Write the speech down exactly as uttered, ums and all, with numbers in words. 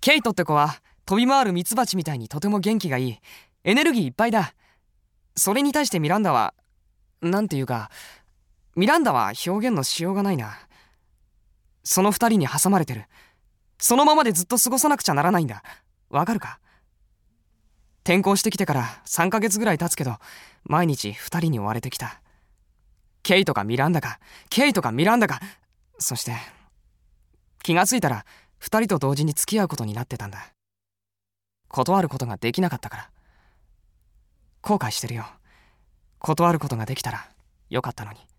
ケイトって子は飛び回るミツバチみたいにとても元気がいい、エネルギーいっぱいだ。それに対してミランダは、なんていうか、ミランダは表現のしようがないな。その二人に挟まれてる。そのままでずっと過ごさなくちゃならないんだ。わかるか？転校してきてからさんかげつぐらい経つけど、毎日二人に追われてきた。ケイトかミランダか、ケイトかミランダか。そして、気がついたら二人と同時に付き合うことになってたんだ。断ることができなかったから。後悔してるよ。断ることができたらよかったのに。